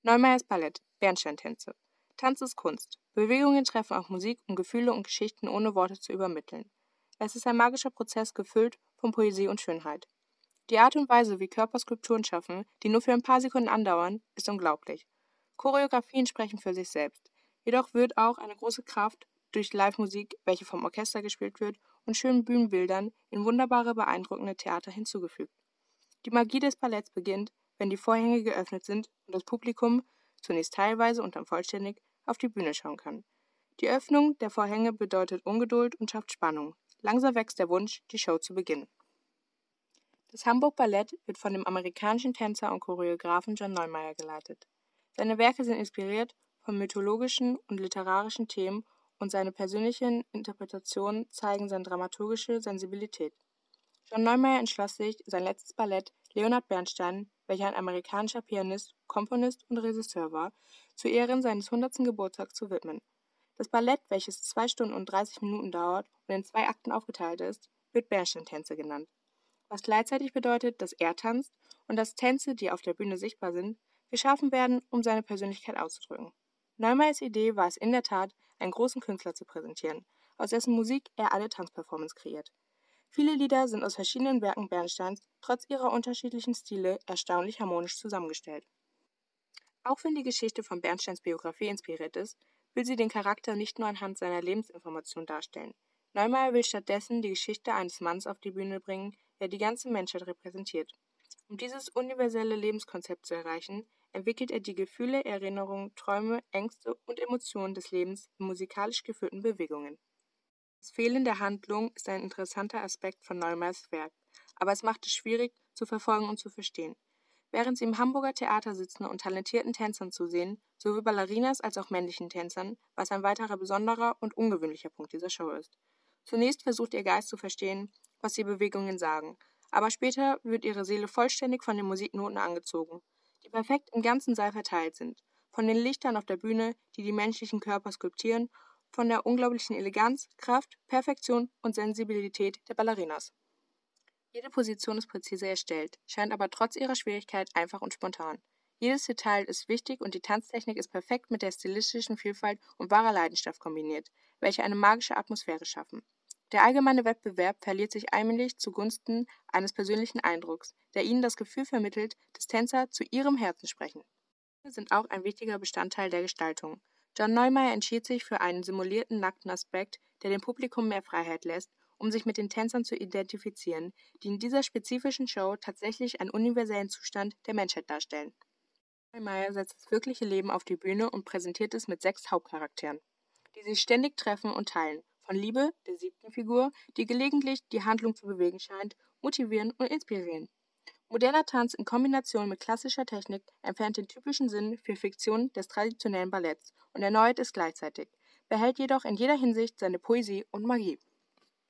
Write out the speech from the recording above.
Neumeyers Ballett, Bernsteintänze. Tanz ist Kunst. Bewegungen treffen auf Musik, um Gefühle und Geschichten ohne Worte zu übermitteln. Es ist ein magischer Prozess, gefüllt von Poesie und Schönheit. Die Art und Weise, wie Körper Skulpturen schaffen, die nur für ein paar Sekunden andauern, ist unglaublich. Choreografien sprechen für sich selbst. Jedoch wird auch eine große Kraft durch Live-Musik, welche vom Orchester gespielt wird, und schönen Bühnenbildern in wunderbare, beeindruckende Theater hinzugefügt. Die Magie des Balletts beginnt, wenn die Vorhänge geöffnet sind und das Publikum, zunächst teilweise und dann vollständig, auf die Bühne schauen kann. Die Öffnung der Vorhänge bedeutet Ungeduld und schafft Spannung. Langsam wächst der Wunsch, die Show zu beginnen. Das Hamburg Ballett wird von dem amerikanischen Tänzer und Choreografen John Neumeyer geleitet. Seine Werke sind inspiriert von mythologischen und literarischen Themen und seine persönlichen Interpretationen zeigen seine dramaturgische Sensibilität. John Neumeyer entschloss sich, sein letztes Ballett Leonard Bernstein, welcher ein amerikanischer Pianist, Komponist und Regisseur war, zu Ehren seines 100. Geburtstags zu widmen. Das Ballett, welches 2 Stunden und 30 Minuten dauert und in 2 Akten aufgeteilt ist, wird Bernsteintänze genannt, was gleichzeitig bedeutet, dass er tanzt und dass Tänze, die auf der Bühne sichtbar sind, geschaffen werden, um seine Persönlichkeit auszudrücken. Neumeyers Idee war es in der Tat, einen großen Künstler zu präsentieren, aus dessen Musik er alle Tanzperformance kreiert. Viele Lieder sind aus verschiedenen Werken Bernsteins trotz ihrer unterschiedlichen Stile erstaunlich harmonisch zusammengestellt. Auch wenn die Geschichte von Bernsteins Biografie inspiriert ist, will sie den Charakter nicht nur anhand seiner Lebensinformation darstellen. Neumeyer will stattdessen die Geschichte eines Mannes auf die Bühne bringen, der die ganze Menschheit repräsentiert. Um dieses universelle Lebenskonzept zu erreichen, entwickelt er die Gefühle, Erinnerungen, Träume, Ängste und Emotionen des Lebens in musikalisch geführten Bewegungen. Das Fehlen der Handlung ist ein interessanter Aspekt von Neumeyers Werk, aber es macht es schwierig, zu verfolgen und zu verstehen. Während sie im Hamburger Theater sitzen und talentierten Tänzern zusehen, sowohl Ballerinas als auch männlichen Tänzern, was ein weiterer besonderer und ungewöhnlicher Punkt dieser Show ist. Zunächst versucht ihr Geist zu verstehen, was die Bewegungen sagen, aber später wird ihre Seele vollständig von den Musiknoten angezogen, die perfekt im ganzen Saal verteilt sind, von den Lichtern auf der Bühne, die die menschlichen Körper skulptieren, von der unglaublichen Eleganz, Kraft, Perfektion und Sensibilität der Ballerinas. Jede Position ist präzise erstellt, scheint aber trotz ihrer Schwierigkeit einfach und spontan. Jedes Detail ist wichtig und die Tanztechnik ist perfekt mit der stilistischen Vielfalt und wahrer Leidenschaft kombiniert, welche eine magische Atmosphäre schaffen. Der allgemeine Wettbewerb verliert sich allmählich zugunsten eines persönlichen Eindrucks, der ihnen das Gefühl vermittelt, dass Tänzer zu ihrem Herzen sprechen. Sind auch ein wichtiger Bestandteil der Gestaltung. John Neumeyer entschied sich für einen simulierten nackten Aspekt, der dem Publikum mehr Freiheit lässt, um sich mit den Tänzern zu identifizieren, die in dieser spezifischen Show tatsächlich einen universellen Zustand der Menschheit darstellen. Neumeyer setzt das wirkliche Leben auf die Bühne und präsentiert es mit 6 Hauptcharakteren, die sich ständig treffen und teilen, von Liebe, der 7. Figur, die gelegentlich die Handlung zu bewegen scheint, motivieren und inspirieren. Moderner Tanz in Kombination mit klassischer Technik entfernt den typischen Sinn für Fiktion des traditionellen Balletts und erneuert es gleichzeitig, behält jedoch in jeder Hinsicht seine Poesie und Magie.